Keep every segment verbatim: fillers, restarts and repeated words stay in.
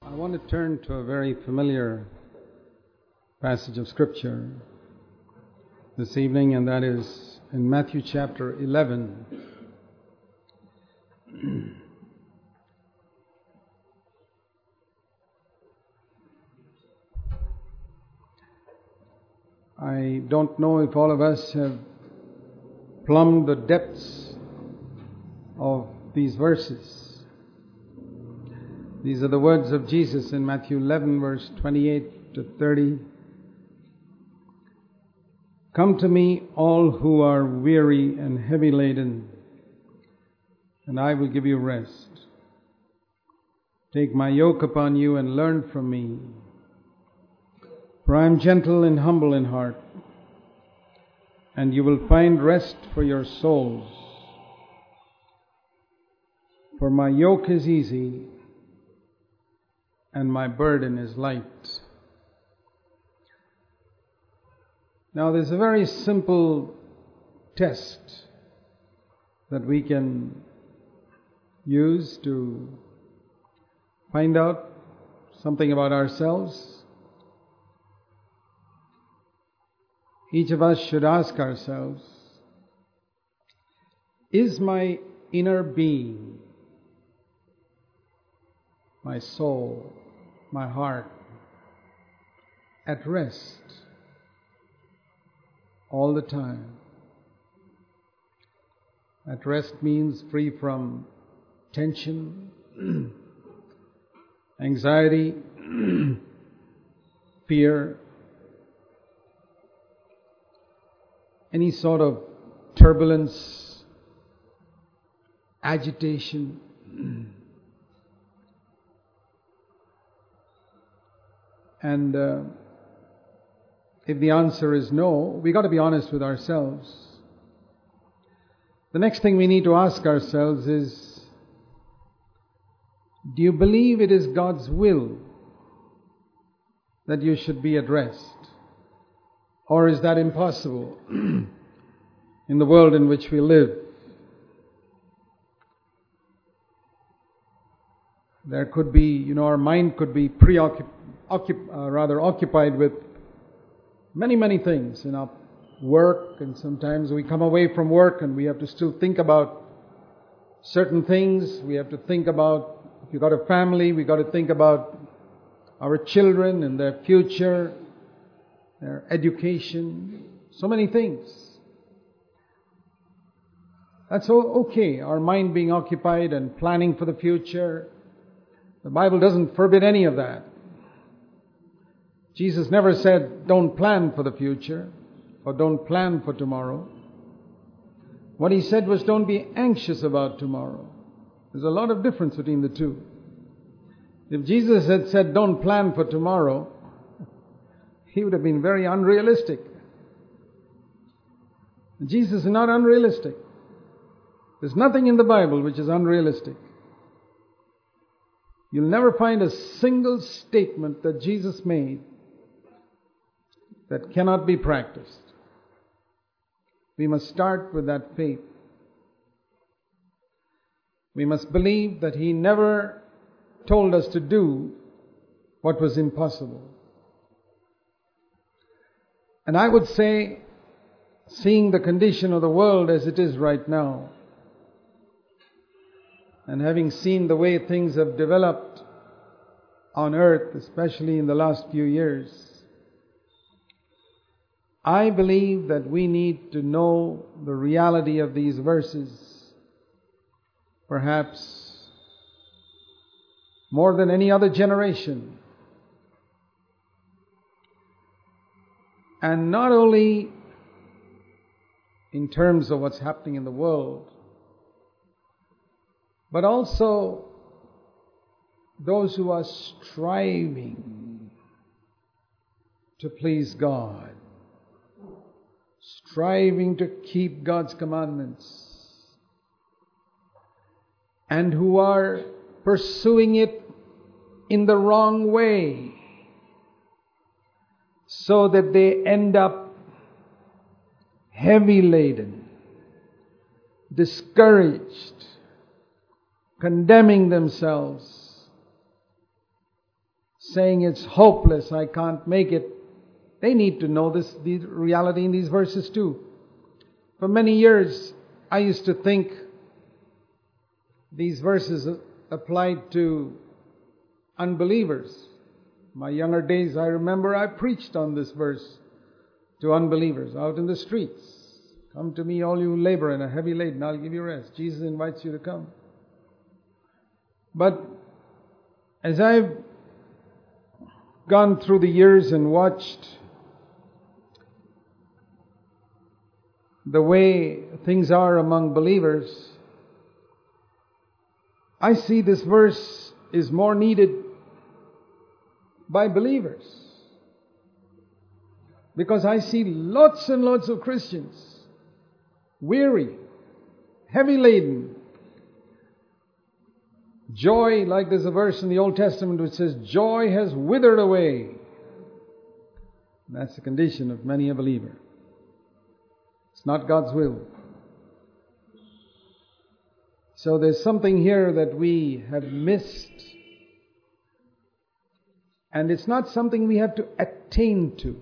I want to turn to a very familiar passage of Scripture this evening, and that is in Matthew chapter eleven. I don't know if all of us have plumbed the depths of these verses. These are the words of Jesus in Matthew eleven, verse twenty-eight to thirty. Come to me, all who are weary and heavy laden, and I will give you rest. Take my yoke upon you and learn from me, for I am gentle and humble in heart, and you will find rest for your souls. For my yoke is easy, and my burden is light. Now there's a very simple test that we can use to find out something about ourselves. Each of us should ask ourselves, is my inner being, my soul, my heart, at rest all the time? At rest means free from tension, anxiety, fear, any sort of turbulence, agitation. And uh, if the answer is no, we got to be honest with ourselves. The next thing we need to ask ourselves is, do you believe it is God's will that you should be at rest? Or is that impossible in the world in which we live? There could be, you know, our mind could be preoccupied, occup- uh, rather occupied with many, many things, you know, work, and sometimes we come away from work and we have to still think about certain things. We have to think about, if you've got a family, we've got to think about our children and their future, their education, so many things. That's okay, our mind being occupied and planning for the future. The Bible doesn't forbid any of that. Jesus never said, don't plan for the future or don't plan for tomorrow. What He said was, don't be anxious about tomorrow. There's a lot of difference between the two. If Jesus had said, don't plan for tomorrow, He would have been very unrealistic. Jesus is not unrealistic. There's nothing in the Bible which is unrealistic. You'll never find a single statement that Jesus made that cannot be practiced. We must start with that faith. We must believe that He never told us to do what was impossible. And I would say, seeing the condition of the world as it is right now, and having seen the way things have developed on earth, especially in the last few years, I believe that we need to know the reality of these verses, perhaps more than any other generation. And not only in terms of what's happening in the world, but also those who are striving to please God, striving to keep God's commandments, and who are pursuing it in the wrong way, so that they end up heavy laden, discouraged, condemning themselves, saying it's hopeless, I can't make it. They need to know this, the reality in these verses too. For many years, I used to think these verses applied to unbelievers. My younger days, I remember I preached on this verse to unbelievers out in the streets. Come to me, all you who labor and are heavy laden, I'll give you rest. Jesus invites you to come. But as I've gone through the years and watched the way things are among believers, I see this verse is more needed by believers. Because I see lots and lots of Christians weary, heavy laden. Joy, like there's a verse in the Old Testament which says, joy has withered away. That's the condition of many a believer. It's not God's will. So there's something here that we have missed. And it's not something we have to attain to.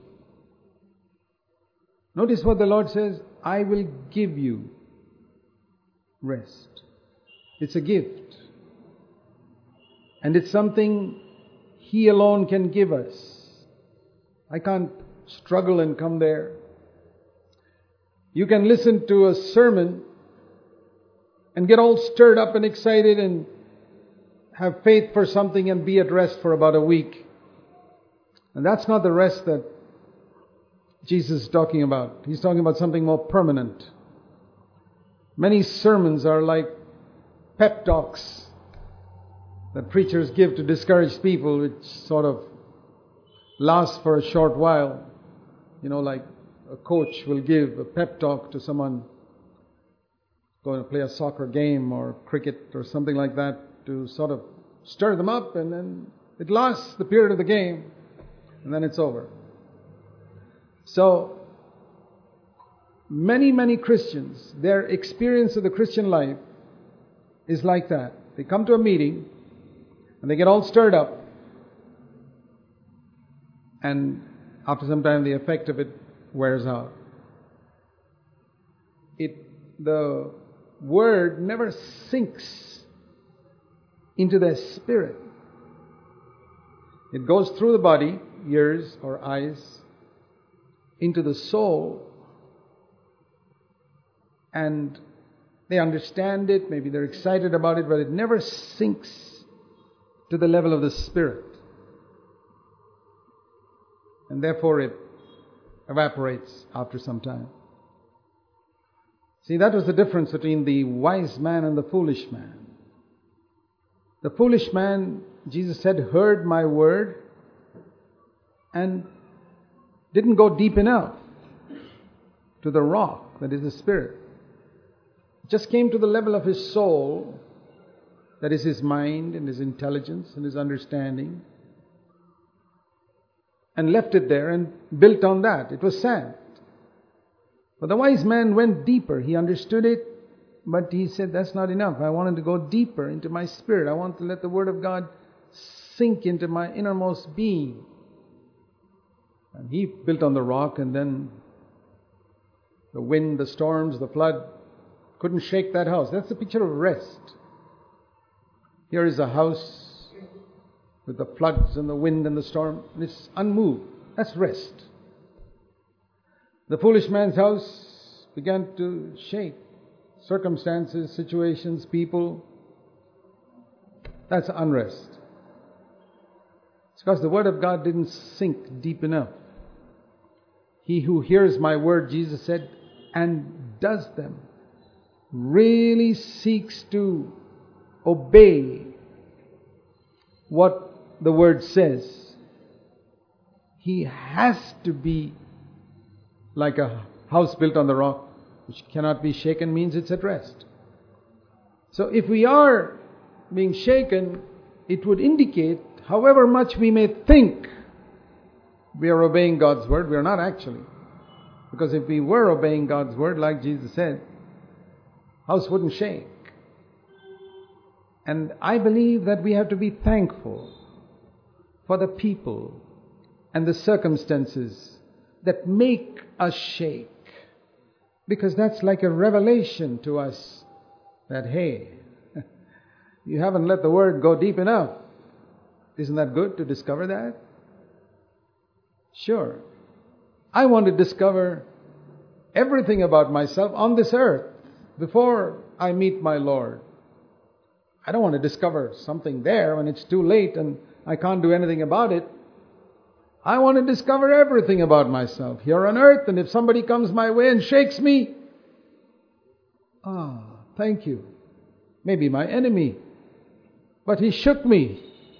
Notice what the Lord says, I will give you rest. It's a gift. And it's something He alone can give us. I can't struggle and come there. You can listen to a sermon and get all stirred up and excited and have faith for something and be at rest for about a week. And that's not the rest that Jesus is talking about. He's talking about something more permanent. Many sermons are like pep talks that preachers give to discourage people, which sort of lasts for a short while. You know, like a coach will give a pep talk to someone going to play a soccer game or cricket or something like that to sort of stir them up, and then it lasts the period of the game and then it's over. So many, many Christians, their experience of the Christian life is like that. They come to a meeting and they get all stirred up, and after some time the effect of it wears out. It, the word never sinks into their spirit. It goes through the body, ears or eyes, into the soul, and they understand it, maybe they're excited about it, but it never sinks to the level of the spirit. And therefore it evaporates after some time. See, that was the difference between the wise man and the foolish man. The foolish man, Jesus said, heard my word and didn't go deep enough to the rock, that is the spirit. Just came to the level of his soul, that is his mind and his intelligence and his understanding, and left it there and built on that. It was sand. But the wise man went deeper. He understood it, but he said, that's not enough. I wanted to go deeper into my spirit. I want to let the Word of God sink into my innermost being. And he built on the rock, and then the wind, the storms, the flood couldn't shake that house. That's the picture of rest. Here is a house with the floods and the wind and the storm, and it's unmoved. That's rest. The foolish man's house began to shake. Circumstances, situations, people. That's unrest. It's because the Word of God didn't sink deep enough. He who hears my word, Jesus said, and does them, really seeks to obey what the Word says. He has to be like a house built on the rock, which cannot be shaken, means it's at rest. So if we are being shaken, it would indicate, however much we may think we are obeying God's word, we are not actually. Because if we were obeying God's word, like Jesus said, house wouldn't shake. And I believe that we have to be thankful for the people and the circumstances that make us shake. Because that's like a revelation to us that, hey, you haven't let the Word go deep enough. Isn't that good to discover that? Sure. I want to discover everything about myself on this earth before I meet my Lord. I don't want to discover something there when it's too late and I can't do anything about it. I want to discover everything about myself here on earth, and if somebody comes my way and shakes me, ah, thank you. Maybe my enemy, but he shook me.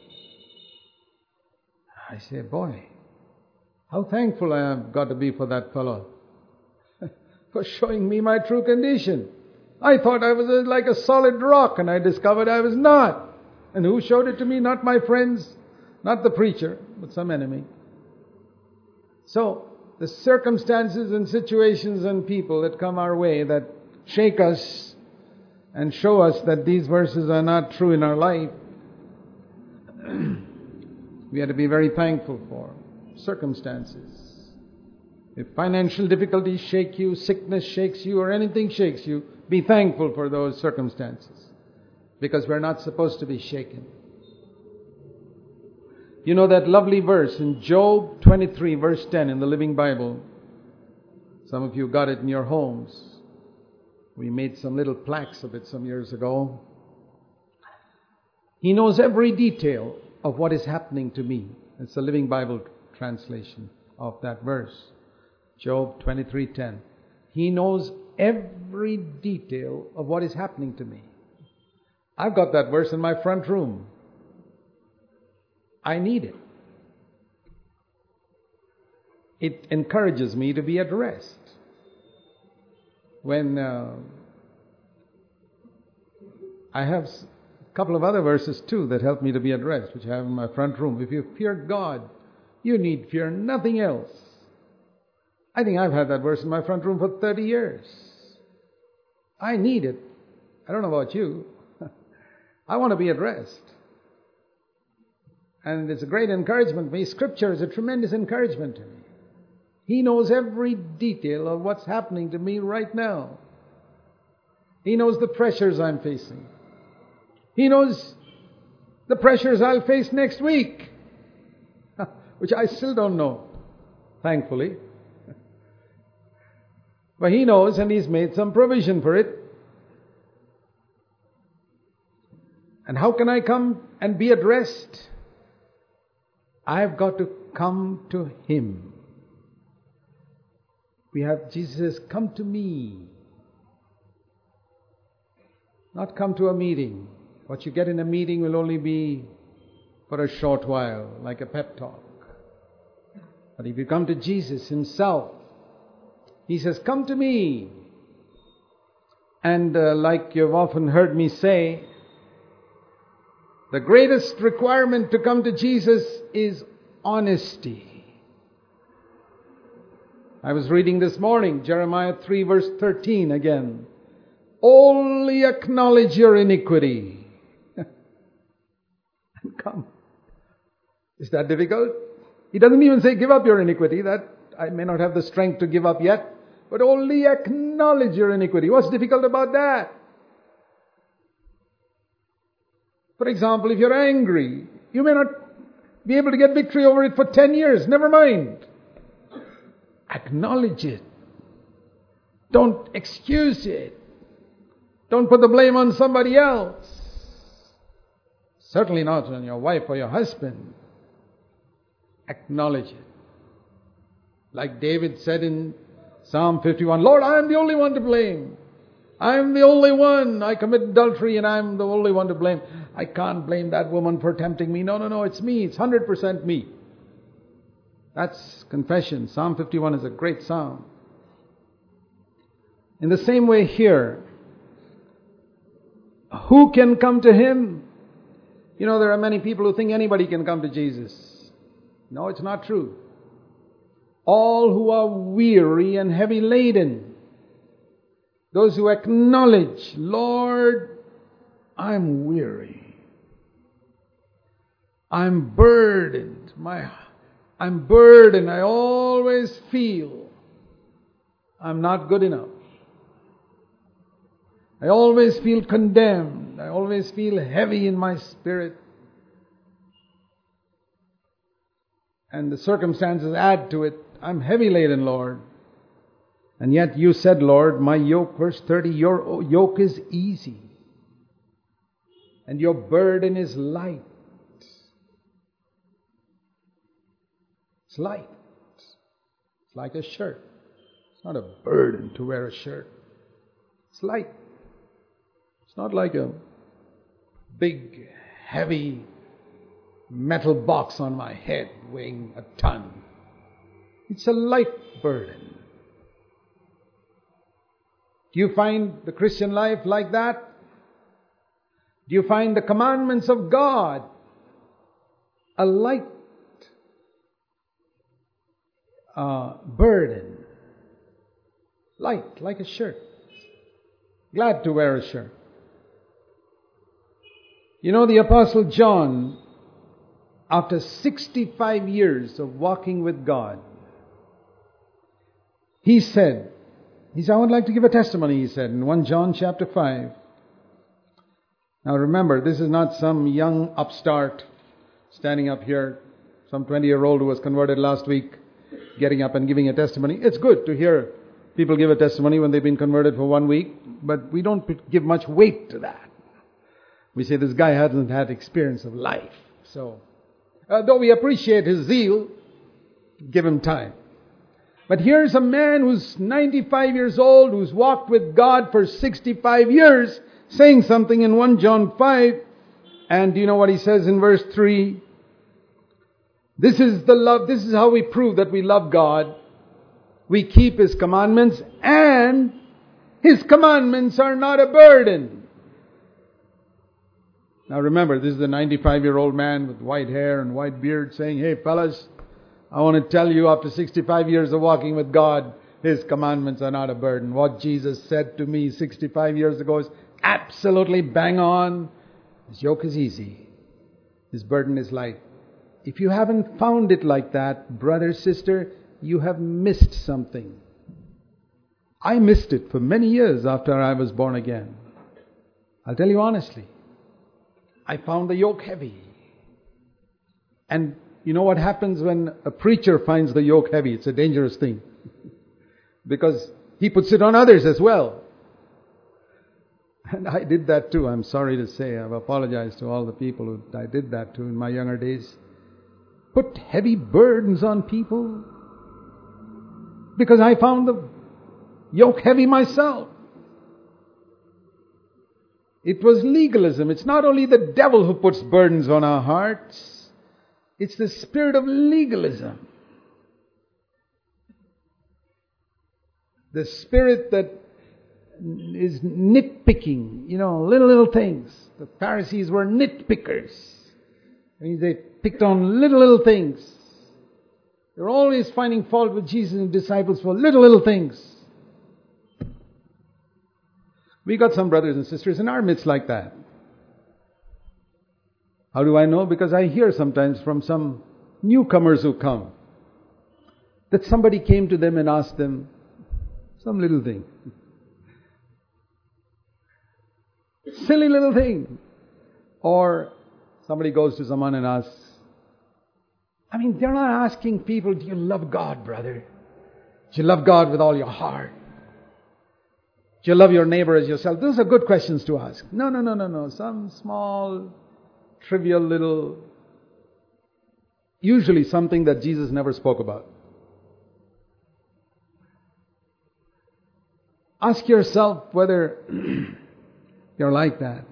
I say, boy, how thankful I have got to be for that fellow, for showing me my true condition. I thought I was a, like a solid rock, and I discovered I was not. And who showed it to me? Not my friends, not the preacher, but some enemy. So, the circumstances and situations and people that come our way that shake us and show us that these verses are not true in our life, we have to be very thankful for. Circumstances. If financial difficulties shake you, sickness shakes you, or anything shakes you, be thankful for those circumstances. Because we're not supposed to be shaken. You know that lovely verse in Job twenty-three verse ten in the Living Bible. Some of you got it in your homes. We made some little plaques of it some years ago. He knows every detail of what is happening to me. It's the Living Bible translation of that verse. Job twenty-three ten. He knows every detail of what is happening to me. I've got that verse in my front room. I need it. It encourages me to be at rest. When uh, I have a couple of other verses too that help me to be at rest, which I have in my front room. If you fear God, you need fear nothing else. I think I've had that verse in my front room for thirty years. I need it. I don't know about you. I want to be at rest. And it's a great encouragement to me. Scripture is a tremendous encouragement to me. He knows every detail of what's happening to me right now. He knows the pressures I'm facing. He knows the pressures I'll face next week, which I still don't know, thankfully. But He knows, and He's made some provision for it. And how can I come and be at rest? I've got to come to Him. We have, Jesus says, come to me. Not come to a meeting. What you get in a meeting will only be for a short while, like a pep talk. But if you come to Jesus Himself, He says, come to me. And uh, like you've often heard me say, the greatest requirement to come to Jesus is honesty. I was reading this morning, Jeremiah three verse thirteen again. Only acknowledge your iniquity and come. Is that difficult? He doesn't even say give up your iniquity. That I may not have the strength to give up yet. But only acknowledge your iniquity. What's difficult about that? For example, if you're angry, you may not be able to get victory over it for ten years. Never mind. Acknowledge it. Don't excuse it. Don't put the blame on somebody else. Certainly not on your wife or your husband. Acknowledge it. Like David said in Psalm fifty-one, Lord, I am the only one to blame. I am the only one. I commit adultery and I am the only one to blame. I can't blame that woman for tempting me. No, no, no, it's me. It's one hundred percent me. That's confession. Psalm fifty-one is a great psalm. In the same way here, who can come to Him? You know, there are many people who think anybody can come to Jesus. No, it's not true. All who are weary and heavy laden, those who acknowledge, Lord, I'm weary. I'm burdened. My, I'm burdened. I always feel I'm not good enough. I always feel condemned. I always feel heavy in my spirit. And the circumstances add to it. I'm heavy laden, Lord. And yet you said, Lord, my yoke, verse thirty, your yoke is easy. And your burden is light. It's light. It's like a shirt. It's not a burden to wear a shirt. It's light. It's not like a big, heavy metal box on my head weighing a ton. It's a light burden. Do you find the Christian life like that? Do you find the commandments of God a light uh, burden? Light, like a shirt. Glad to wear a shirt. You know, the Apostle John, after sixty-five years of walking with God, he said, he said, I would like to give a testimony, he said, in First John chapter five. Now remember, this is not some young upstart standing up here, some twenty-year-old who was converted last week, getting up and giving a testimony. It's good to hear people give a testimony when they've been converted for one week, but we don't give much weight to that. We say this guy hasn't had experience of life. So, uh, though we appreciate his zeal, give him time. But here's a man who's ninety-five years old, who's walked with God for sixty-five years, saying something in First John five. And do you know what he says in verse three? This is the love, this is how we prove that we love God. We keep His commandments, and His commandments are not a burden. Now remember, this is the ninety-five-year-old man with white hair and white beard saying, hey fellas, I want to tell you, after sixty-five years of walking with God, His commandments are not a burden. What Jesus said to me sixty-five years ago is absolutely bang on. His yoke is easy. His burden is light. If you haven't found it like that, brother, sister, you have missed something. I missed it for many years after I was born again. I'll tell you honestly. I found the yoke heavy. And you know what happens when a preacher finds the yoke heavy? It's a dangerous thing. Because he puts it on others as well. And I did that too. I'm sorry to say. I've apologized to all the people who I did that to in my younger days. Put heavy burdens on people. Because I found the yoke heavy myself. It was legalism. It's not only the devil who puts burdens on our hearts. It's the spirit of legalism. The spirit that is nitpicking, you know, little, little things. The Pharisees were nitpickers. I mean, they picked on little, little things. They were always finding fault with Jesus and disciples for little, little things. We got some brothers and sisters in our midst like that. How do I know? Because I hear sometimes from some newcomers who come that somebody came to them and asked them some little thing. Silly little thing. Or somebody goes to someone and asks, I mean, they're not asking people, do you love God, brother? Do you love God with all your heart? Do you love your neighbor as yourself? Those are good questions to ask. No, no, no, no, no. Some small, trivial little, usually something that Jesus never spoke about. Ask yourself whether you're like that.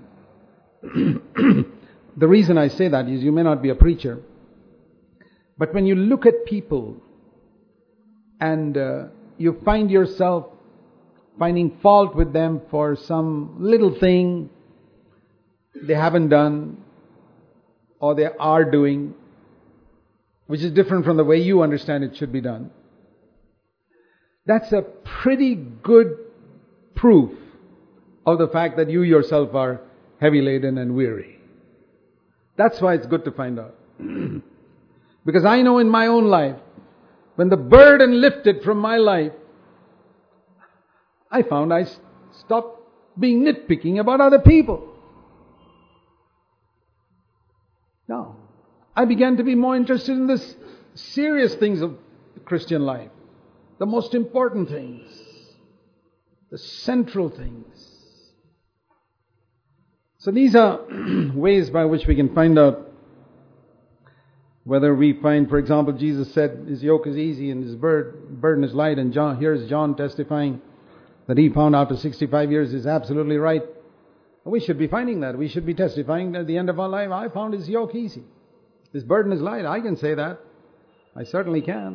The reason I say that is you may not be a preacher, but when you look at people and uh, you find yourself finding fault with them for some little thing they haven't done or they are doing, which is different from the way you understand it should be done, that's a pretty good proof of the fact that you yourself are heavy laden and weary. That's why it's good to find out. Because I know in my own life, when the burden lifted from my life, I found I stopped being nitpicking about other people. No. I began to be more interested in the serious things of the Christian life. The most important things. The central things. So these are ways by which we can find out whether we find, for example, Jesus said his yoke is easy and his burden is light, and John, here's John testifying that he found after sixty-five years is absolutely right. We should be finding that. We should be testifying at the end of our life, I found his yoke easy. His burden is light. I can say that. I certainly can.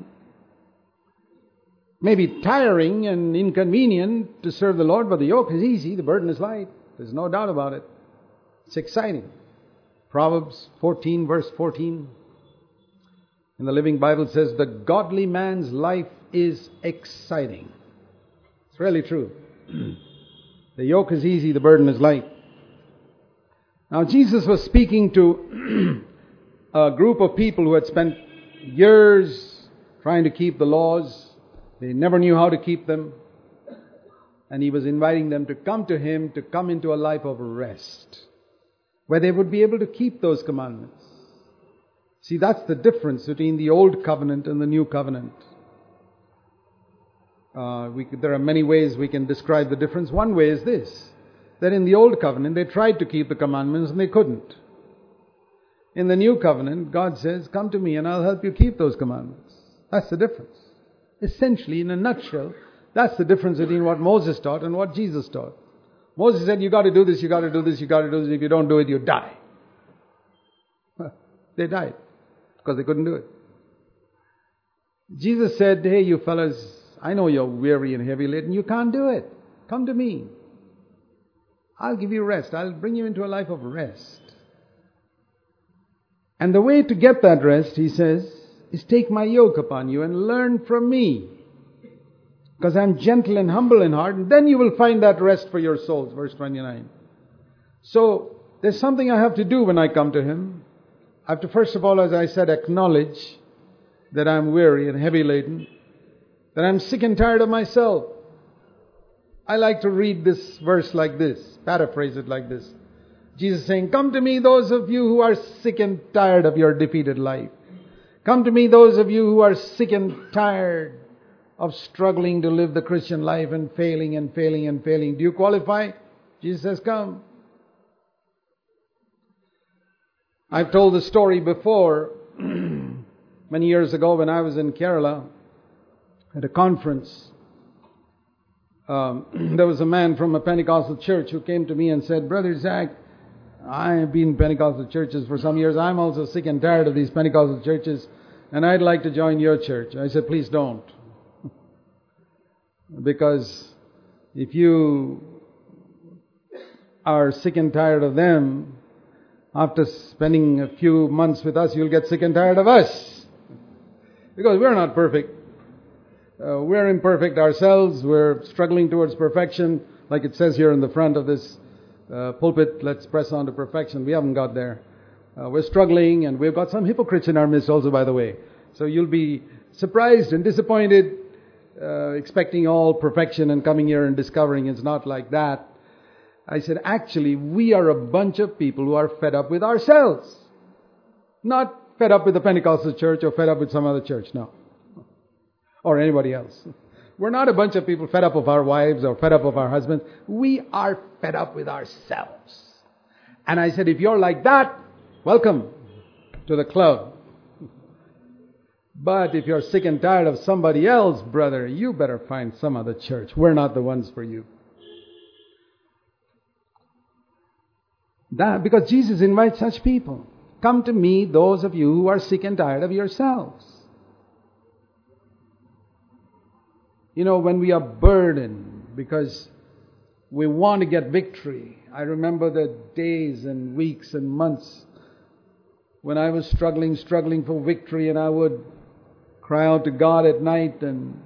Maybe tiring and inconvenient to serve the Lord, but the yoke is easy, the burden is light. There's no doubt about it. It's exciting. Proverbs fourteen, verse fourteen. In the Living Bible says, the godly man's life is exciting. It's really true. The yoke is easy, the burden is light. Now Jesus was speaking to a group of people who had spent years trying to keep the laws. They never knew how to keep them. And He was inviting them to come to Him, to come into a life of rest, where they would be able to keep those commandments. See, that's the difference between the old covenant and the new covenant. Uh, we could, there are many ways we can describe the difference. One way is this, that in the old covenant they tried to keep the commandments and they couldn't. In the new covenant, God says, come to me and I'll help you keep those commandments. That's the difference. Essentially, in a nutshell, that's the difference between what Moses taught and what Jesus taught. Moses said, you got to do this, you got to do this, you got to do this. If you don't do it, you die. They died because they couldn't do it. Jesus said, hey, you fellas, I know you're weary and heavy laden. You can't do it. Come to me. I'll give you rest. I'll bring you into a life of rest. And the way to get that rest, He says, is take my yoke upon you and learn from me. Because I'm gentle and humble in heart. And then you will find that rest for your souls. Verse twenty-nine. So, there's something I have to do when I come to Him. I have to, first of all, as I said, acknowledge that I'm weary and heavy laden. That I'm sick and tired of myself. I like to read this verse like this. Paraphrase it like this. Jesus saying, come to me those of you who are sick and tired of your defeated life. Come to me those of you who are sick and tired of struggling to live the Christian life and failing and failing and failing. Do you qualify? Jesus says, come. I've told the story before, many years ago when I was in Kerala at a conference. Um, there was a man from a Pentecostal church who came to me and said, Brother Zach, I have been in Pentecostal churches for some years. I'm also sick and tired of these Pentecostal churches, and I'd like to join your church. I said, please don't. Because if you are sick and tired of them, after spending a few months with us, you'll get sick and tired of us. Because we're not perfect. Uh, we're imperfect ourselves. We're struggling towards perfection. Like it says here in the front of this uh, pulpit, let's press on to perfection. We haven't got there. Uh, we're struggling, and we've got some hypocrites in our midst also, by the way. So you'll be surprised and disappointed, uh, expecting all perfection and coming here and discovering it's not like that. I said, actually, we are a bunch of people who are fed up with ourselves. Not fed up with the Pentecostal church or fed up with some other church, no. Or anybody else. We're not a bunch of people fed up of our wives or fed up of our husbands. We are fed up with ourselves. And I said, if you're like that, welcome to the club. But if you're sick and tired of somebody else, brother, you better find some other church. We're not the ones for you. That, because Jesus invites such people. Come to me, those of you who are sick and tired of yourselves. You know, when we are burdened because we want to get victory. I remember the days and weeks and months when I was struggling, struggling for victory, and I would cry out to God at night and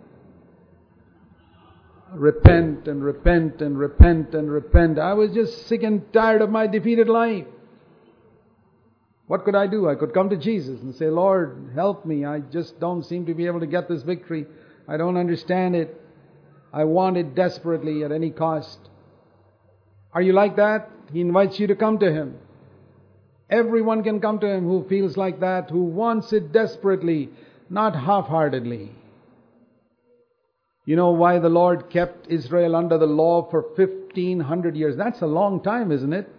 repent and repent and repent and repent. I was just sick and tired of my defeated life. What could I do? I could come to Jesus and say, Lord, help me. I just don't seem to be able to get this victory. I don't understand it. I want it desperately at any cost. Are you like that? He invites you to come to Him. Everyone can come to Him who feels like that, who wants it desperately, not half-heartedly. You know why the Lord kept Israel under the law for fifteen hundred years? That's a long time, isn't it?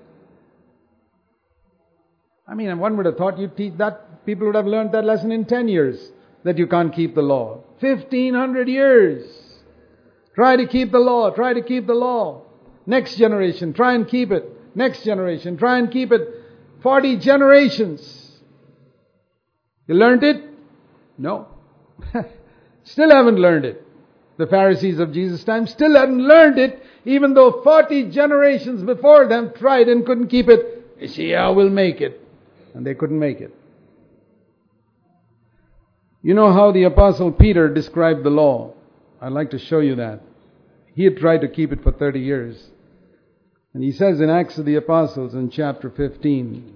I mean, one would have thought you'd teach that, people would have learned that lesson in ten years, that you can't keep the law. fifteen hundred years. Try to keep the law, try to keep the law. Next generation, try and keep it. Next generation, try and keep it. forty generations. You learned it? No. Still haven't learned it. The Pharisees of Jesus' time still hadn't learned it, even though forty generations before them tried and couldn't keep it. They say, yeah, we'll make it. And they couldn't make it. You know how the Apostle Peter described the law? I'd like to show you that. He had tried to keep it for thirty years. And he says in Acts of the Apostles in chapter fifteen,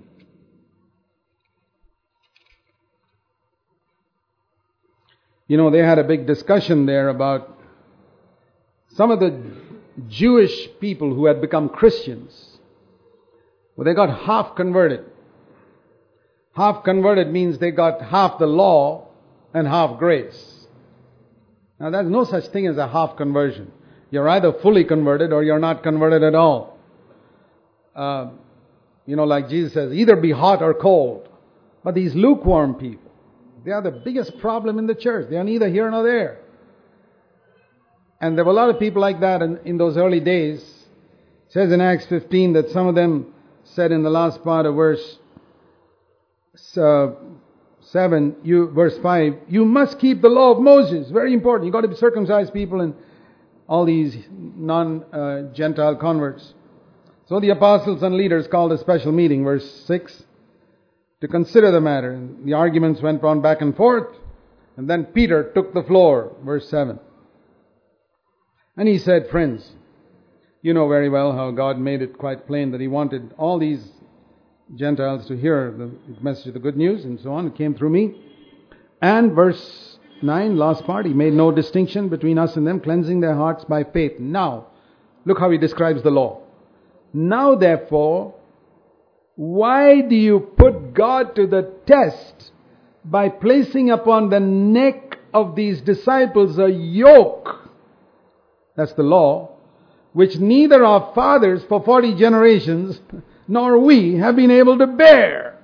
you know, they had a big discussion there about some of the Jewish people who had become Christians. Well, they got half converted. Half converted means they got half the law and half grace. Now, there's no such thing as a half conversion. You're either fully converted or you're not converted at all. Uh, you know, like Jesus says, either be hot or cold. But these lukewarm people, they are the biggest problem in the church. They are neither here nor there. And there were a lot of people like that in, in those early days. It says in Acts fifteen that some of them said in the last part of verse uh, seven, you, verse five, you must keep the law of Moses. Very important. You've got to be circumcised people and all these non-Gentile uh, converts. So the apostles and leaders called a special meeting, verse six, to consider the matter. And the arguments went on back and forth. And then Peter took the floor, verse seven. And he said, friends, you know very well how God made it quite plain that He wanted all these Gentiles to hear the message of the good news and so on. It came through me. And verse nine, last part, He made no distinction between us and them, cleansing their hearts by faith. Now, look how He describes the law. Now, therefore, why do you put God to the test by placing upon the neck of these disciples a yoke? That's the law, which neither our fathers for forty generations nor we have been able to bear.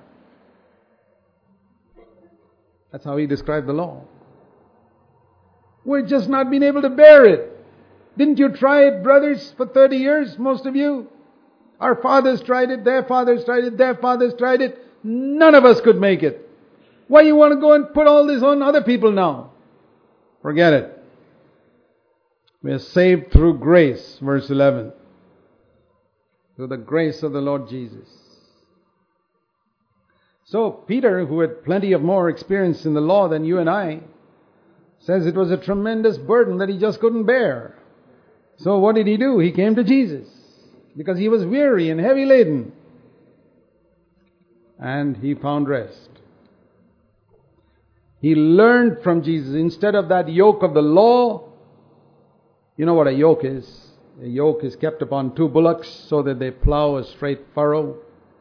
That's how He described the law. We've just not been able to bear it. Didn't you try it, brothers, for thirty years, most of you? Our fathers tried it, their fathers tried it, their fathers tried it. None of us could make it. Why you want to go and put all this on other people now? Forget it. We are saved through grace, verse eleven. Through the grace of the Lord Jesus. So Peter, who had plenty of more experience in the law than you and I, says it was a tremendous burden that he just couldn't bear. So what did he do? He came to Jesus because he was weary and heavy laden. And he found rest. He learned from Jesus. Instead of that yoke of the law, you know what a yoke is? A yoke is kept upon two bullocks so that they plow a straight furrow.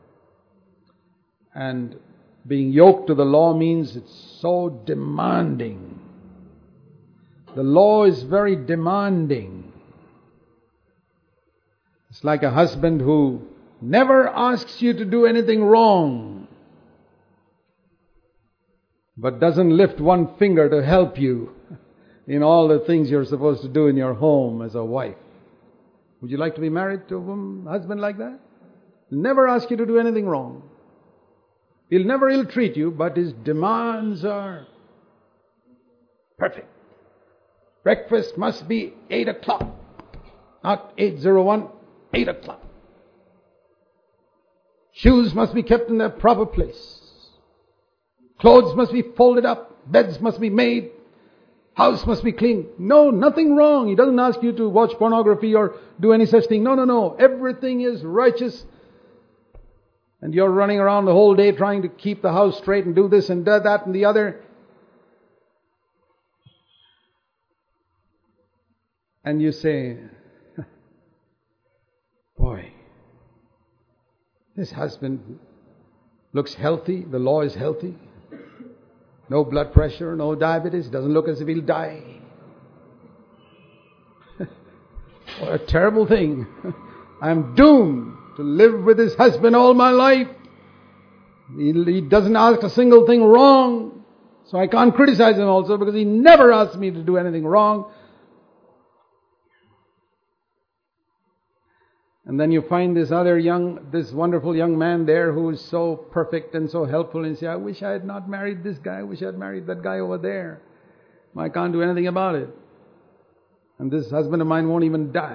And being yoked to the law means it's so demanding. The law is very demanding. It's like a husband who never asks you to do anything wrong, but doesn't lift one finger to help you in all the things you're supposed to do in your home as a wife. Would you like to be married to a woman, husband like that? He'll never ask you to do anything wrong. He'll never ill-treat you, but his demands are perfect. Breakfast must be eight o'clock, not eight oh one, eight o'clock. Shoes must be kept in their proper place. Clothes must be folded up. Beds must be made. House must be clean. No, nothing wrong. He doesn't ask you to watch pornography or do any such thing. No, no, no. Everything is righteous. And you're running around the whole day trying to keep the house straight and do this and do that and the other. And you say, boy, this husband looks healthy. The law is healthy. No blood pressure, no diabetes. Doesn't look as if he'll die. What a terrible thing. I'm doomed to live with this husband all my life. He, he doesn't ask a single thing wrong. So I can't criticize him also because he never asked me to do anything wrong. And then you find this other young, this wonderful young man there who is so perfect and so helpful, and you say, I wish I had not married this guy. I wish I had married that guy over there. I can't do anything about it. And this husband of mine won't even die.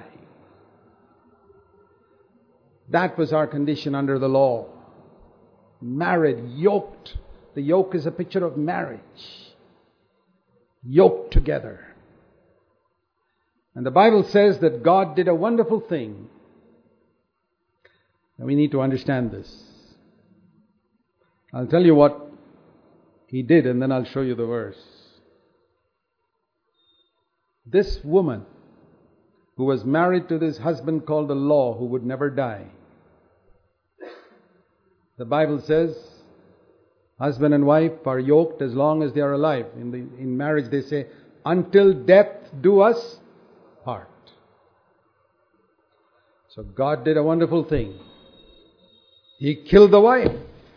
That was our condition under the law. Married, yoked. The yoke is a picture of marriage. Yoked together. And the Bible says that God did a wonderful thing. And we need to understand this. I'll tell you what He did and then I'll show you the verse. This woman who was married to this husband called the law, who would never die. The Bible says, husband and wife are yoked as long as they are alive. In the in marriage they say, until death do us part. So God did a wonderful thing. He killed the wife.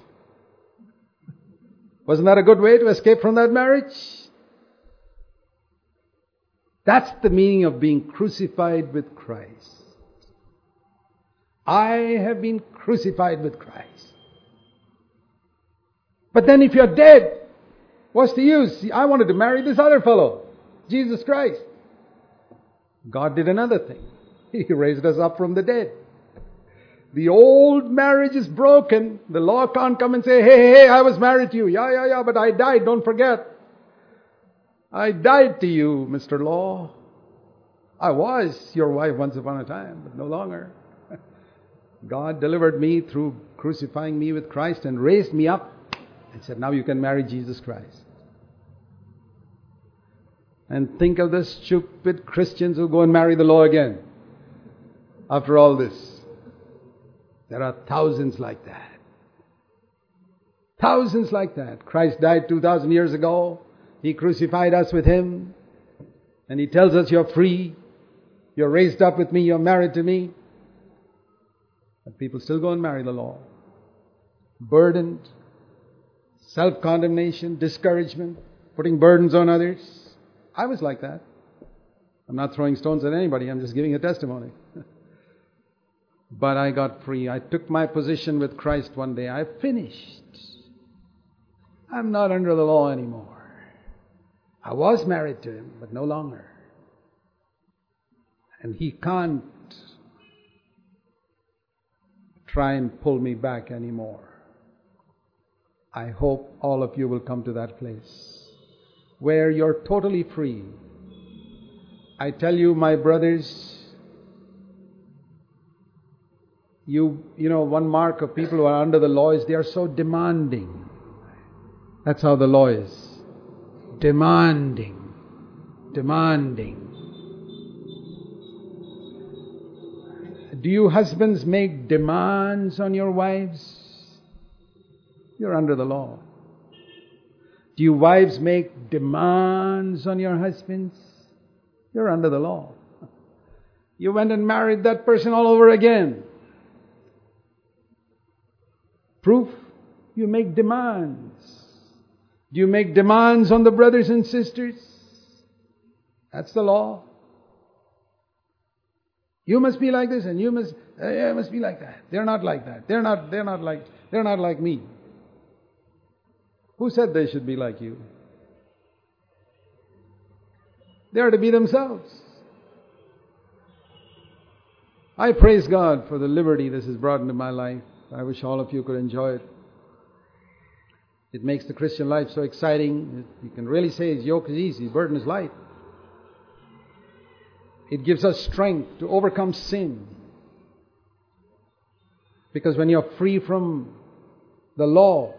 Wasn't that a good way to escape from that marriage? That's the meaning of being crucified with Christ. I have been crucified with Christ. But then if you're dead, what's the use? I wanted to marry this other fellow, Jesus Christ. God did another thing. He raised us up from the dead. The old marriage is broken. The law can't come and say, hey, hey, hey, I was married to you. Yeah, yeah, yeah, but I died, don't forget. I died to you, Mister Law. I was your wife once upon a time, but no longer. God delivered me through crucifying me with Christ and raised me up and said, now you can marry Jesus Christ. And think of the stupid Christians who go and marry the law again after all this. There are thousands like that. Thousands like that. Christ died two thousand years ago. He crucified us with Him. And He tells us you're free. You're raised up with me. You're married to me. But people still go and marry the law. Burdened. Self-condemnation. Discouragement. Putting burdens on others. I was like that. I'm not throwing stones at anybody. I'm just giving a testimony. But I got free. I took my position with Christ one day. I finished. I'm not under the law anymore. I was married to Him, but no longer. And He can't try and pull me back anymore. I hope all of you will come to that place where you're totally free. I tell you, my brothers, you, you know, one mark of people who are under the law is they are so demanding. That's how the law is. Demanding. Demanding. Do you husbands make demands on your wives? You're under the law. Do you wives make demands on your husbands? You're under the law. You went and married that person all over again. Proof? You make demands. Do you make demands on the brothers and sisters? That's the law. You must be like this and you must uh, yeah, must be like that. They're not like that. They're not they're not like they're not like me. Who said they should be like you? They are to be themselves. I praise God for the liberty this has brought into my life. I wish all of you could enjoy it. It makes the Christian life so exciting. You can really say His yoke is easy, His burden is light. It gives us strength to overcome sin. Because when you're free from the law,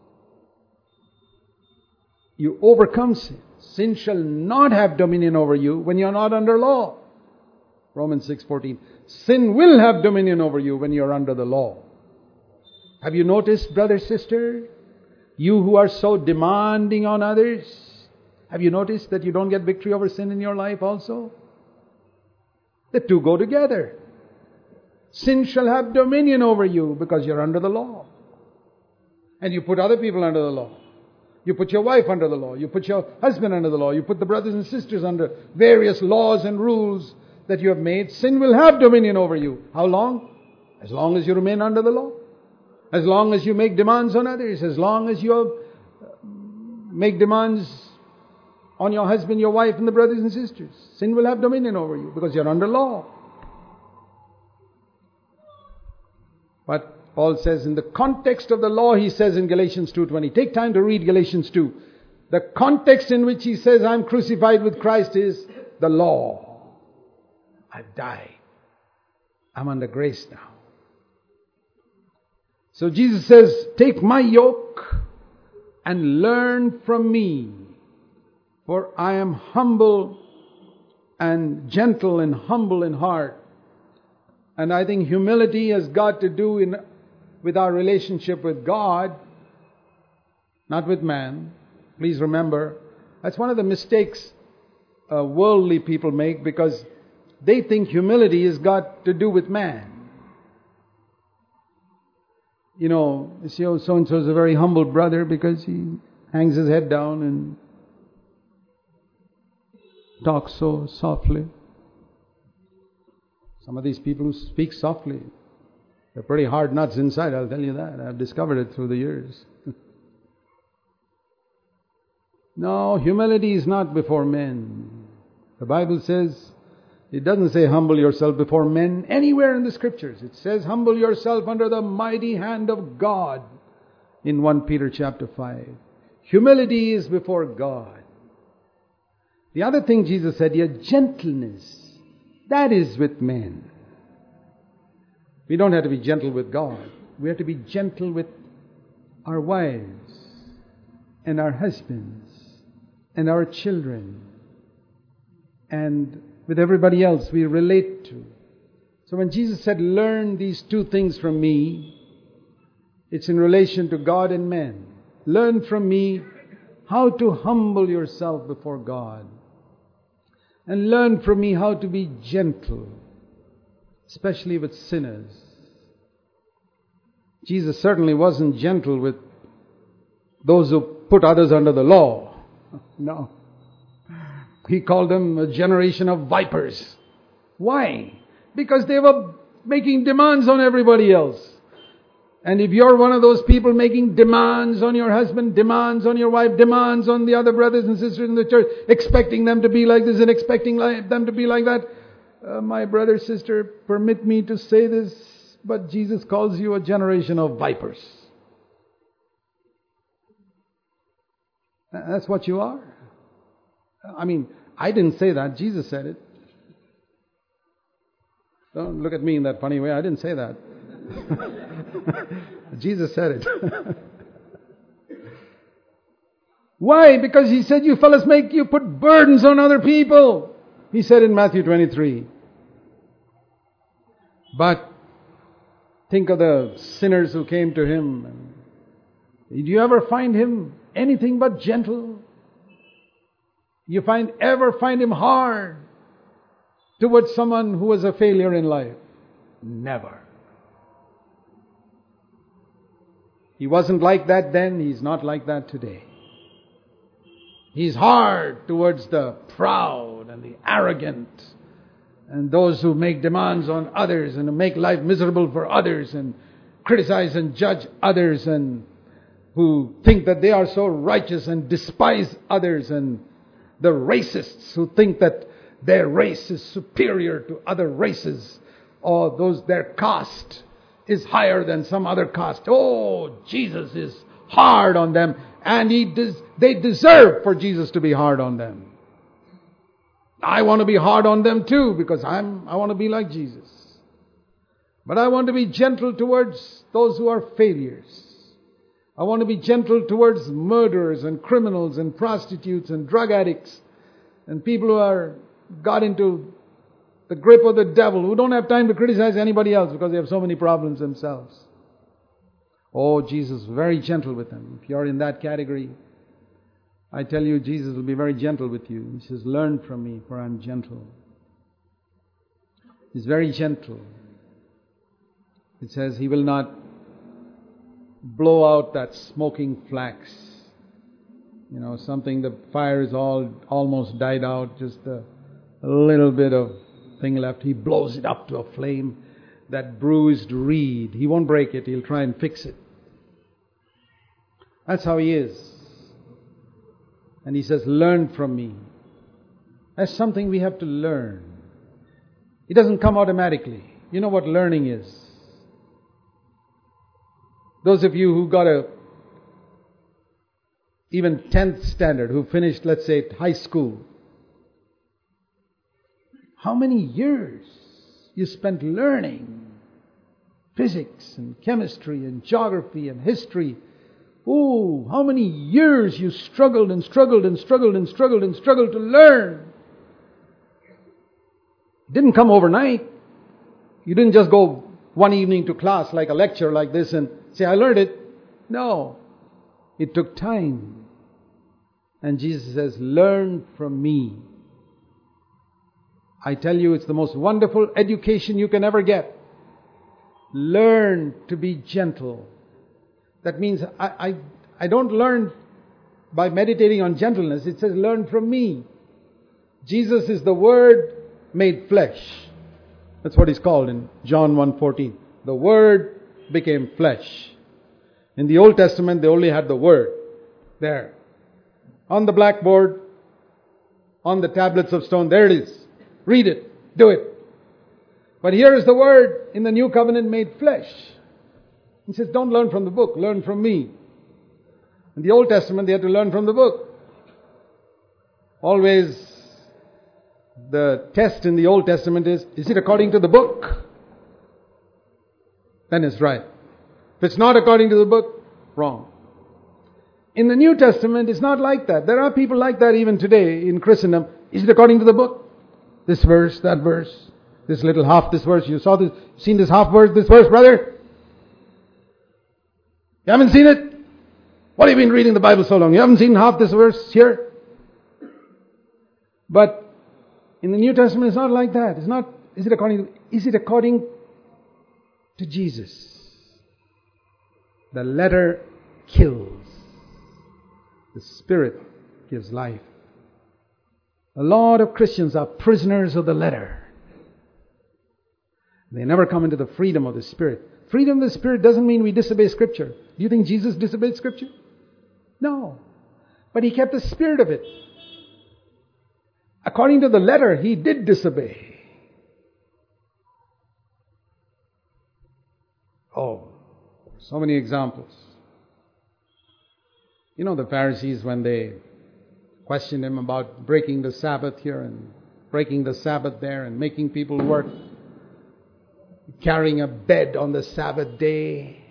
you overcome sin. Sin shall not have dominion over you when you're not under law. Romans six fourteen. Sin will have dominion over you when you're under the law. Have you noticed, brother, sister, you who are so demanding on others, have you noticed that you don't get victory over sin in your life also? The two go together. Sin shall have dominion over you because you're under the law. And you put other people under the law. You put your wife under the law. You put your husband under the law. You put the brothers and sisters under various laws and rules that you have made. Sin will have dominion over you. How long? As long as you remain under the law. As long as you make demands on others. As long as you make demands on your husband, your wife, and the brothers and sisters. Sin will have dominion over you because you're under law. But Paul says in the context of the law, he says in Galatians two twenty. Take time to read Galatians two. The context in which he says, I'm crucified with Christ is the law. I've died. I'm under grace now. So Jesus says, take my yoke and learn from me. For I am humble and gentle and humble in heart. And I think humility has got to do in, with our relationship with God, not with man. Please remember, that's one of the mistakes uh, worldly people make, because they think humility has got to do with man. You know, you see, oh, so-and-so is a very humble brother because he hangs his head down and talks so softly. Some of these people who speak softly, they're pretty hard nuts inside, I'll tell you that. I've discovered it through the years. No, humility is not before men. The Bible says, it doesn't say humble yourself before men anywhere in the Scriptures. It says humble yourself under the mighty hand of God in First Peter chapter five. Humility is before God. The other thing Jesus said here, gentleness. That is with men. We don't have to be gentle with God. We have to be gentle with our wives and our husbands and our children and with everybody else we relate to. So when Jesus said, learn these two things from me, it's in relation to God and men. Learn from me how to humble yourself before God. And learn from me how to be gentle, especially with sinners. Jesus certainly wasn't gentle with those who put others under the law. No. He called them a generation of vipers. Why? Because they were making demands on everybody else. And if you're one of those people making demands on your husband, demands on your wife, demands on the other brothers and sisters in the church, expecting them to be like this and expecting them to be like that, uh, my brother, sister, permit me to say this, but Jesus calls you a generation of vipers. That's what you are. I mean, I didn't say that. Jesus said it. Don't look at me in that funny way. I didn't say that. Jesus said it. Why? Because He said, you fellas make, you put burdens on other people. He said in Matthew twenty-three. But think of the sinners who came to Him. Did you ever find Him anything but gentle? You find ever find Him hard towards someone who was a failure in life? Never. He wasn't like that then. He's not like that today. He's hard towards the proud and the arrogant and those who make demands on others and who make life miserable for others and criticize and judge others and who think that they are so righteous and despise others, and the racists who think that their race is superior to other races, or those their caste is higher than some other caste. Oh, Jesus is hard on them, and he des- they deserve for Jesus to be hard on them. I want to be hard on them too, because I'm I want to be like Jesus. But I want to be gentle towards those who are failures. I want to be gentle towards murderers and criminals and prostitutes and drug addicts and people who are got into the grip of the devil, who don't have time to criticize anybody else because they have so many problems themselves. Oh, Jesus, very gentle with them. If you're in that category, I tell you, Jesus will be very gentle with you. He says, learn from me, for I'm gentle. He's very gentle. It says He will not blow out that smoking flax. You know, something, the fire is all almost died out, just a, a little bit of thing left. He blows it up to a flame. That bruised reed, He won't break it. He'll try and fix it. That's how He is. And He says, learn from me. That's something we have to learn. It doesn't come automatically. You know what learning is? Those of you who got a even tenth standard, who finished, let's say, high school, how many years you spent learning physics and chemistry and geography and history. Oh, how many years you struggled and struggled and struggled and struggled and struggled to learn. It didn't come overnight. You didn't just go one evening to class like a lecture like this and say, I learned it. No. It took time. And Jesus says, learn from me. I tell you, it's the most wonderful education you can ever get. Learn to be gentle. That means I, I, I don't learn by meditating on gentleness. It says, learn from me. Jesus is the Word made flesh. That's what He's called in John one fourteen. The Word became flesh. In the Old Testament, they only had the Word there. On the blackboard, on the tablets of stone, there it is. Read it. Do it. But here is the Word in the New Covenant made flesh. He says, don't learn from the book. Learn from me. In the Old Testament, they had to learn from the book. Always, the test in the Old Testament is, is it according to the book? Then it's right. If it's not according to the book, wrong. In the New Testament, it's not like that. There are people like that even today in Christendom. Is it according to the book? This verse, that verse, this little half, this verse. You saw this, seen this half verse, this verse, brother? You haven't seen it? What have you been reading the Bible so long? You haven't seen half this verse here? But in the New Testament, it's not like that. It's not, is it according to, is it according to Jesus? The letter kills. The Spirit gives life. A lot of Christians are prisoners of the letter. They never come into the freedom of the Spirit. Freedom of the Spirit doesn't mean we disobey Scripture. Do you think Jesus disobeyed Scripture? No. But He kept the spirit of it. According to the letter, He did disobey. Oh, so many examples. You know the Pharisees, when they questioned Him about breaking the Sabbath here and breaking the Sabbath there and making people work, carrying a bed on the Sabbath day.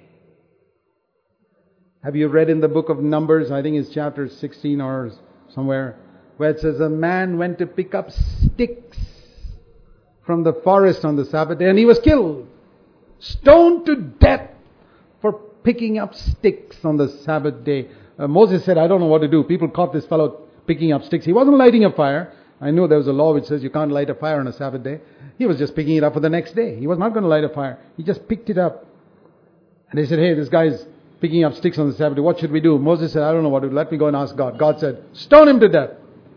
Have you read in the book of Numbers, I think it's chapter sixteen or somewhere, where it says a man went to pick up sticks from the forest on the Sabbath day and he was killed, stoned to death for picking up sticks on the Sabbath day. Uh, Moses said, I don't know what to do. People caught this fellow picking up sticks. He wasn't lighting a fire. I know there was a law which says you can't light a fire on a Sabbath day. He was just picking it up for the next day. He was not going to light a fire. He just picked it up. And they said, hey, this guy's picking up sticks on the Sabbath day. What should we do? Moses said, I don't know what to do. Let me go and ask God. God said, stone him to death.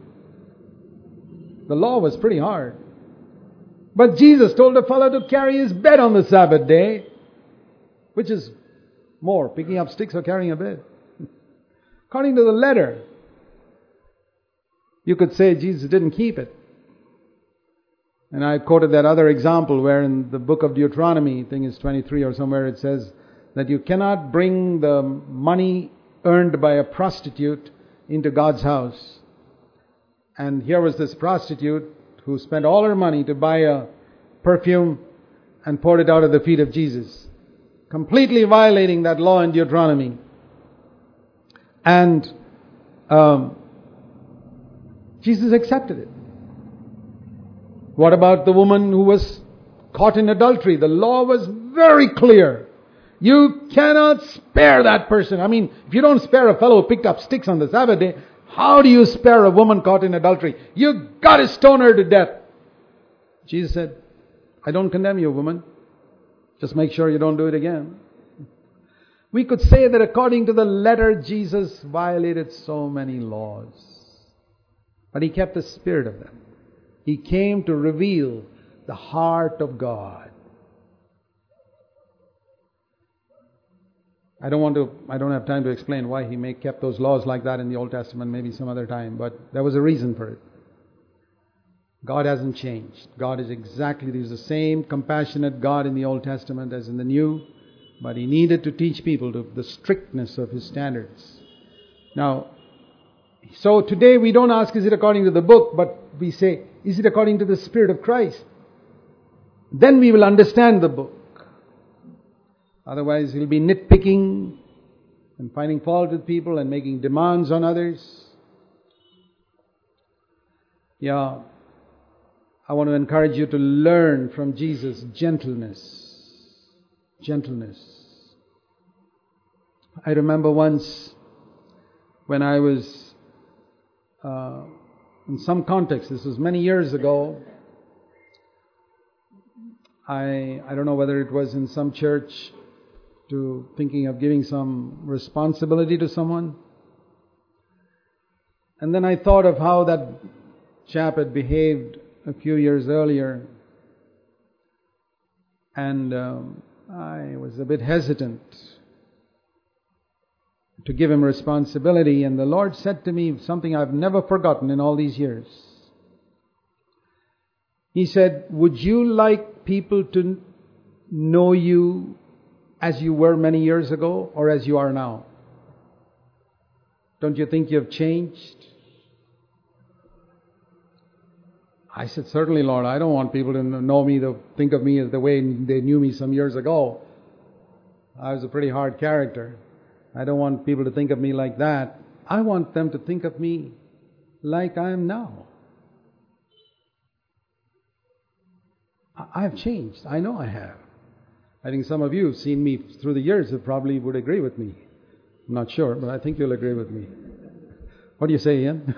The law was pretty hard. But Jesus told the fellow to carry his bed on the Sabbath day. Which is more, picking up sticks or carrying a bed? According to the letter, you could say Jesus didn't keep it. And I quoted that other example where in the book of Deuteronomy, I think it's twenty-three or somewhere, it says that you cannot bring the money earned by a prostitute into God's house. And here was this prostitute who spent all her money to buy a perfume and poured it out at the feet of Jesus, completely violating that law in Deuteronomy. And um, Jesus accepted it. What about the woman who was caught in adultery? The law was very clear. You cannot spare that person. I mean, if you don't spare a fellow who picked up sticks on the Sabbath day, how do you spare a woman caught in adultery? You got to stone her to death. Jesus said, I don't condemn you, woman. Just make sure you don't do it again. We could say that according to the letter, Jesus violated so many laws. But He kept the spirit of them. He came to reveal the heart of God. I don't want to, I don't have time to explain why He may kept those laws like that in the Old Testament, maybe some other time, but there was a reason for it. God hasn't changed. God is exactly, He's the same compassionate God in the Old Testament as in the New, but He needed to teach people to the strictness of His standards. Now, so today we don't ask, is it according to the book, but we say, is it according to the Spirit of Christ? Then we will understand the book. Otherwise, we'll be nitpicking and finding fault with people and making demands on others. Yeah, I want to encourage you to learn from Jesus gentleness. Gentleness. I remember once when I was uh, in some context, this was many years ago, I I don't know whether it was in some church, to thinking of giving some responsibility to someone. And then I thought of how that chap had behaved a few years earlier. And um, I was a bit hesitant to give him responsibility. And the Lord said to me something I've never forgotten in all these years. He said, would you like people to know you as you were many years ago or as you are now? Don't you think you have changed? I said, certainly, Lord. I don't want people to know me, to think of me as the way they knew me some years ago. I was a pretty hard character. I don't want people to think of me like that. I want them to think of me like I am now. I have changed. I know I have. I think some of you who've seen me through the years have probably would agree with me. I'm not sure, but I think you'll agree with me. What do you say, Ian?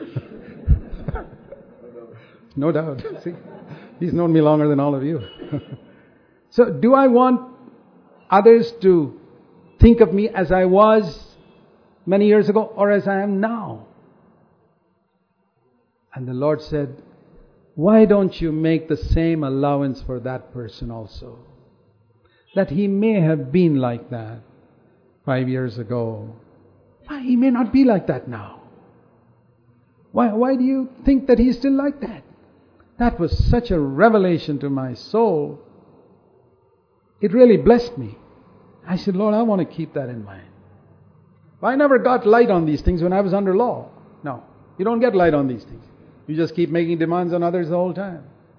No doubt. See, he's known me longer than all of you. So, do I want others to think of me as I was many years ago or as I am now? And the Lord said, why don't you make the same allowance for that person also? That he may have been like that five years ago. Why, he may not be like that now. Why, why do you think that he's still like that? That was such a revelation to my soul. It really blessed me. I said, Lord, I want to keep that in mind. I never got light on these things when I was under law. No, you don't get light on these things. You just keep making demands on others the whole time.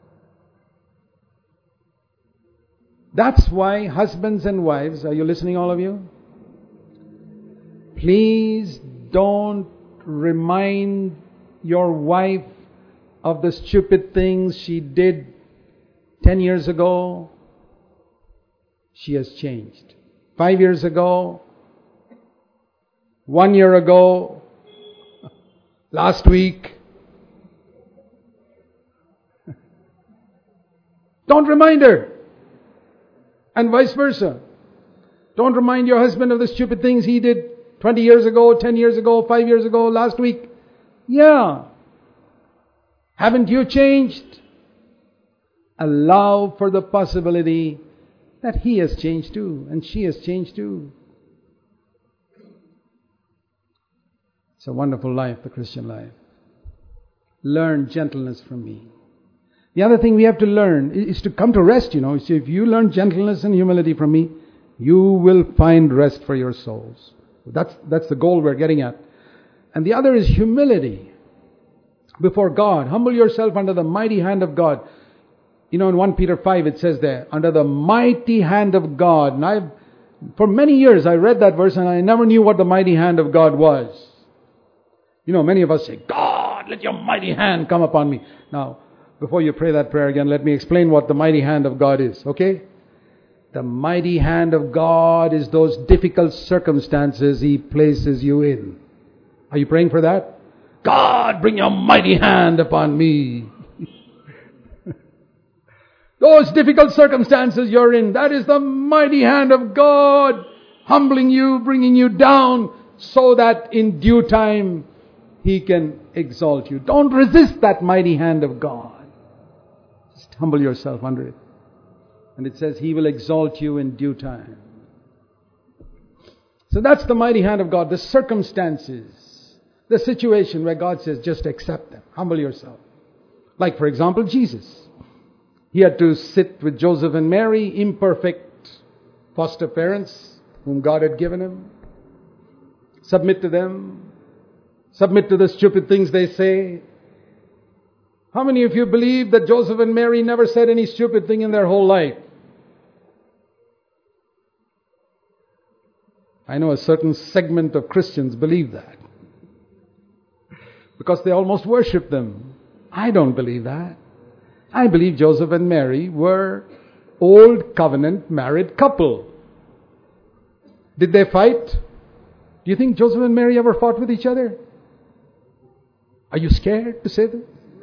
That's why husbands and wives, are you listening, all of you? Please don't remind your wife of the stupid things she did ten years ago. She has changed. Five years ago, one year ago, last week. Don't remind her. And vice versa. Don't remind your husband of the stupid things he did twenty years ago, ten years ago, five years ago, last week. Yeah. Haven't you changed? Allow for the possibility that he has changed too, and she has changed too. It's a wonderful life, the Christian life. Learn gentleness from me. The other thing we have to learn is to come to rest, you know. So if you learn gentleness and humility from me, you will find rest for your souls. That's, that's the goal we're getting at. And the other is humility before God. Humble yourself under the mighty hand of God. You know, in First Peter five it says there, under the mighty hand of God. And I've, for many years I read that verse and I never knew what the mighty hand of God was. You know, many of us say, God, let your mighty hand come upon me. Now, before you pray that prayer again, let me explain what the mighty hand of God is, okay? The mighty hand of God is those difficult circumstances He places you in. Are you praying for that? God, bring your mighty hand upon me. Those difficult circumstances you're in, that is the mighty hand of God, humbling you, bringing you down, so that in due time He can exalt you. Don't resist that mighty hand of God. Just humble yourself under it. And it says He will exalt you in due time. So that's the mighty hand of God. The circumstances, the situation where God says, just accept them. Humble yourself. Like, for example, Jesus. He had to sit with Joseph and Mary, imperfect foster parents whom God had given him. Submit to them. Submit to the stupid things they say. How many of you believe that Joseph and Mary never said any stupid thing in their whole life? I know a certain segment of Christians believe that, because they almost worship them. I don't believe that. I believe Joseph and Mary were old covenant married couple. Did they fight? Do you think Joseph and Mary ever fought with each other? Are you scared to say this?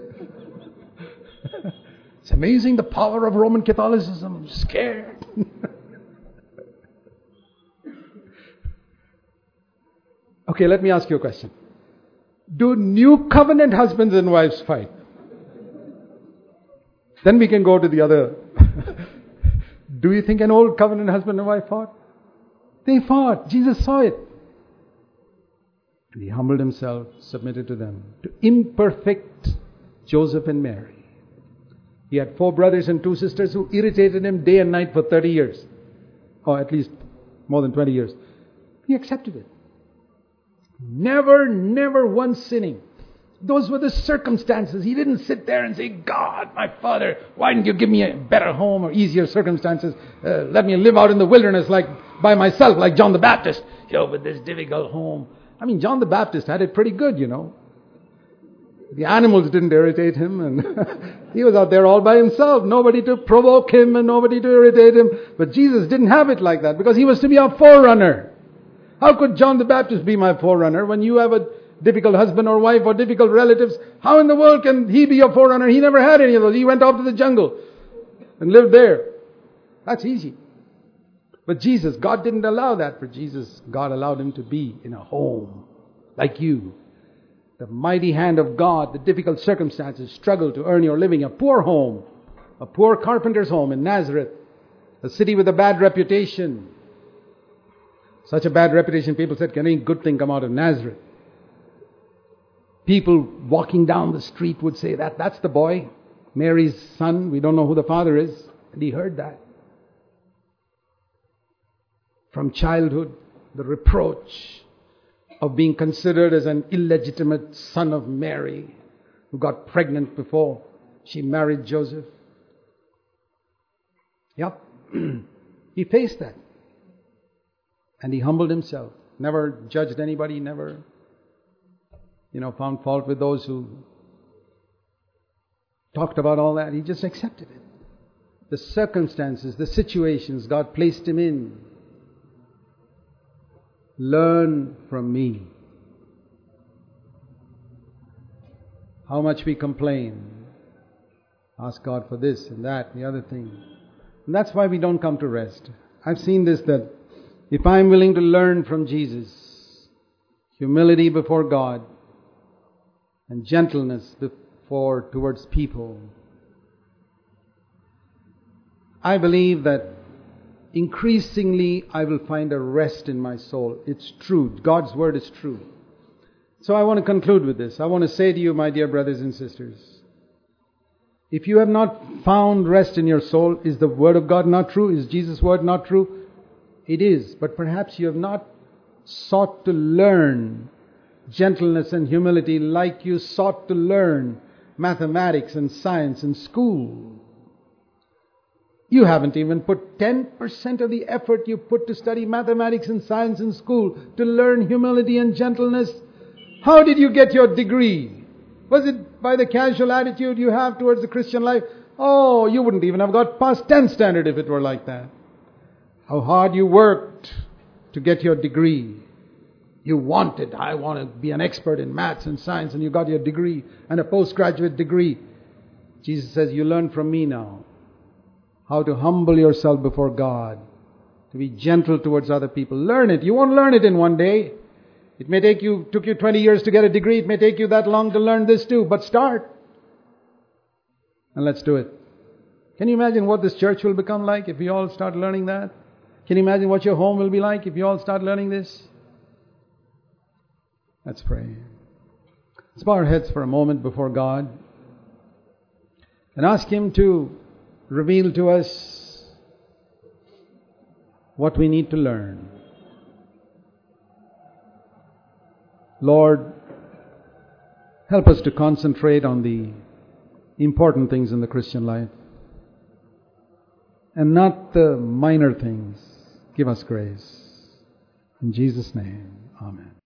It's amazing the power of Roman Catholicism. I'm scared. Okay, let me ask you a question. Do new covenant husbands and wives fight? Then we can go to the other. Do you think an old covenant husband and wife fought? They fought. Jesus saw it. And He humbled Himself, submitted to them. To imperfect Joseph and Mary. He had four brothers and two sisters who irritated Him day and night for thirty years. Or at least more than twenty years. He accepted it. Never, never once sinning. Those were the circumstances. He didn't sit there and say, God, my Father, why didn't you give me a better home or easier circumstances? Uh, let me live out in the wilderness like by myself, like John the Baptist. You know, with this difficult home. I mean, John the Baptist had it pretty good, you know. The animals didn't irritate him, and he was out there all by himself. Nobody to provoke him and nobody to irritate him. But Jesus didn't have it like that, because He was to be our forerunner. How could John the Baptist be my forerunner when you have a difficult husband or wife or difficult relatives? How in the world can he be your forerunner? He never had any of those. He went off to the jungle and lived there. That's easy. But Jesus, God didn't allow that for Jesus. God allowed Him to be in a home like you. The mighty hand of God, the difficult circumstances, struggle to earn your living. A poor home, a poor carpenter's home in Nazareth, a city with a bad reputation. Such a bad reputation, people said, can any good thing come out of Nazareth? People walking down the street would say, that that's the boy, Mary's son. We don't know who the father is. And He heard that. From childhood, the reproach of being considered as an illegitimate son of Mary, who got pregnant before she married Joseph. Yep. He faced that. And He humbled Himself. Never judged anybody, never, you know, found fault with those who talked about all that. He just accepted it. The circumstances, the situations God placed Him in. Learn from me. How much we complain. Ask God for this and that and the other thing. And that's why we don't come to rest. I've seen this, that if I'm willing to learn from Jesus, humility before God and gentleness before towards people, I believe that increasingly I will find a rest in my soul. It's true. God's Word is true. So I want to conclude with this. I want to say to you, my dear brothers and sisters, if you have not found rest in your soul, is the Word of God not true? Is Jesus' Word not true? It is, but perhaps you have not sought to learn gentleness and humility like you sought to learn mathematics and science in school. You haven't even put ten percent of the effort you put to study mathematics and science in school to learn humility and gentleness. How did you get your degree? Was it by the casual attitude you have towards the Christian life? Oh, you wouldn't even have got past tenth standard if it were like that. How hard you worked to get your degree. You wanted, I want to be an expert in maths and science, and you got your degree and a postgraduate degree. Jesus says, you learn from me now how to humble yourself before God, to be gentle towards other people. Learn it. You won't learn it in one day. It may take you, took you twenty years to get a degree. It may take you that long to learn this too. But start. And let's do it. Can you imagine what this church will become like if we all start learning that? Can you imagine what your home will be like if you all start learning this? Let's pray. Let's bow our heads for a moment before God and ask Him to reveal to us what we need to learn. Lord, help us to concentrate on the important things in the Christian life and not the minor things. Give us grace. In Jesus' name, amen.